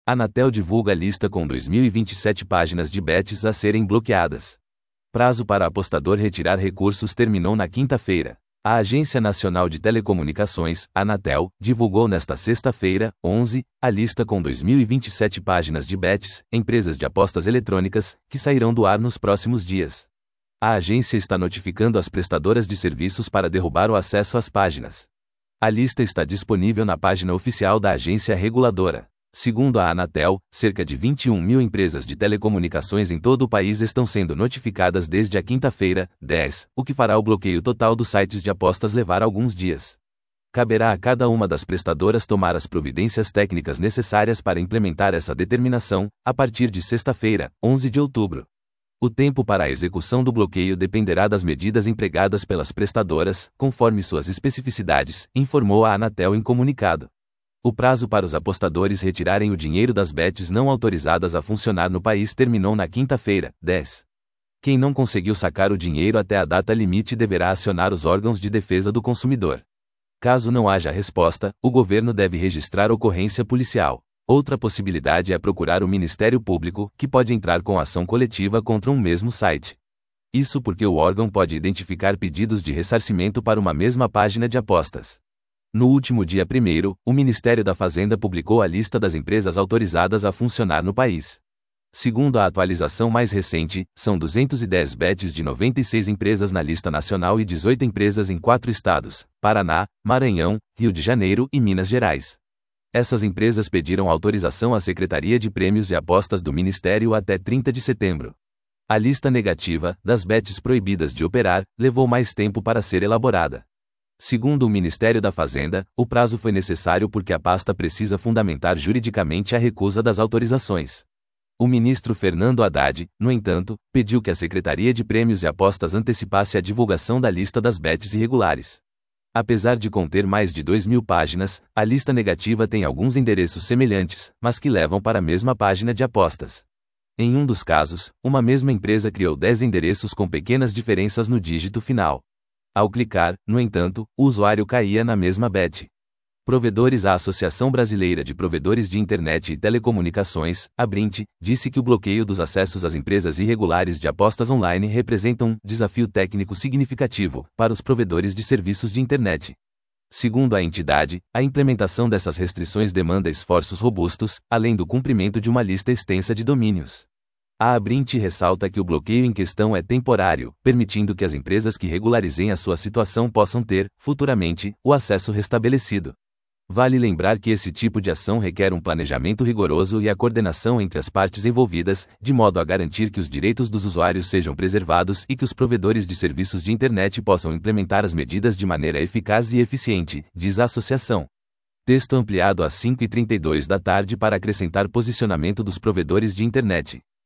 Anatel divulga a lista com 2027 páginas de bets a serem bloqueadas. Prazo para apostador retirar recursos terminou na quinta-feira. A Agência Nacional de Telecomunicações, Anatel, divulgou nesta sexta-feira, 11, a lista com 2027 páginas de bets, empresas de apostas eletrônicas, que sairão do ar nos próximos dias. A agência está notificando as prestadoras de serviços para derrubar o acesso às páginas. A lista está disponível na página oficial da agência reguladora. Segundo a Anatel, cerca de 21 mil empresas de telecomunicações em todo o país estão sendo notificadas desde a quinta-feira, 10, o que fará o bloqueio total dos sites de apostas levar alguns dias. Caberá a cada uma das prestadoras tomar as providências técnicas necessárias para implementar essa determinação, a partir de sexta-feira, 11 de outubro. O tempo para a execução do bloqueio dependerá das medidas empregadas pelas prestadoras, conforme suas especificidades, informou a Anatel em comunicado. O prazo para os apostadores retirarem o dinheiro das bets não autorizadas a funcionar no país terminou na quinta-feira, 10. Quem não conseguiu sacar o dinheiro até a data limite deverá acionar os órgãos de defesa do consumidor. Caso não haja resposta, o governo deve registrar ocorrência policial. Outra possibilidade é procurar o Ministério Público, que pode entrar com ação coletiva contra um mesmo site. Isso porque o órgão pode identificar pedidos de ressarcimento para uma mesma página de apostas. No último dia 1º, o Ministério da Fazenda publicou a lista das empresas autorizadas a funcionar no país. Segundo a atualização mais recente, são 210 bets de 96 empresas na lista nacional e 18 empresas em 4 estados: Paraná, Maranhão, Rio de Janeiro e Minas Gerais. Essas empresas pediram autorização à Secretaria de Prêmios e Apostas do Ministério até 30 de setembro. A lista negativa, das bets proibidas de operar, levou mais tempo para ser elaborada. Segundo o Ministério da Fazenda, o prazo foi necessário porque a pasta precisa fundamentar juridicamente a recusa das autorizações. O ministro Fernando Haddad, no entanto, pediu que a Secretaria de Prêmios e Apostas antecipasse a divulgação da lista das bets irregulares. Apesar de conter mais de 2.000 páginas, a lista negativa tem alguns endereços semelhantes, mas que levam para a mesma página de apostas. Em um dos casos, uma mesma empresa criou 10 endereços com pequenas diferenças no dígito final. Ao clicar, no entanto, o usuário caía na mesma bet. Provedores. A Associação Brasileira de Provedores de Internet e Telecomunicações, ABRINT, disse que o bloqueio dos acessos às empresas irregulares de apostas online representa um desafio técnico significativo para os provedores de serviços de internet. Segundo a entidade, a implementação dessas restrições demanda esforços robustos, além do cumprimento de uma lista extensa de domínios. A ABRINT ressalta que o bloqueio em questão é temporário, permitindo que as empresas que regularizem a sua situação possam ter, futuramente, o acesso restabelecido. Vale lembrar que esse tipo de ação requer um planejamento rigoroso e a coordenação entre as partes envolvidas, de modo a garantir que os direitos dos usuários sejam preservados e que os provedores de serviços de internet possam implementar as medidas de maneira eficaz e eficiente, diz a associação. Texto ampliado às 5h32 da tarde para acrescentar posicionamento dos provedores de internet.